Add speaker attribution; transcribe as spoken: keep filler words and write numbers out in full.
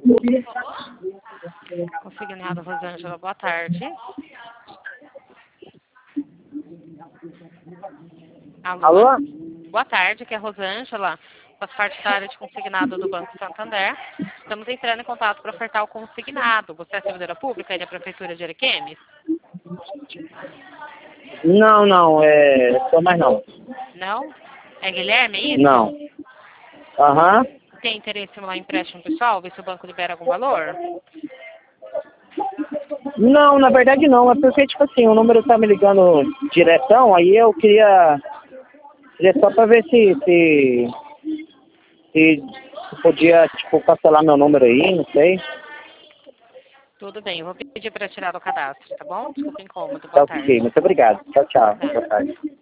Speaker 1: Consignado Rosângela, boa tarde. Alô?
Speaker 2: Alô?
Speaker 1: Boa tarde, aqui é a Rosângela, faz parte da área de consignado do Banco Santander. Estamos entrando em contato para ofertar o consignado. Você é servidora pública aí da Prefeitura de Ariquemes?
Speaker 2: Não, não, é... Sou mais não.
Speaker 1: Não? É Guilherme, é isso?
Speaker 2: Não. Aham.
Speaker 1: Tem interesse em um empréstimo pessoal? Ver se o banco libera algum valor?
Speaker 2: Não, na verdade não. É porque, tipo assim, o número tá me ligando diretão, aí eu queria... Queria só pra ver se... Se, se, se podia, tipo, cancelar meu número aí, não sei.
Speaker 1: Tudo bem, eu vou pedir para tirar do cadastro, tá bom? Desculpa o incômodo,
Speaker 2: Tá
Speaker 1: boa
Speaker 2: ok,
Speaker 1: tarde.
Speaker 2: muito obrigado. Tchau, tchau.
Speaker 1: Nada.
Speaker 2: Boa tarde.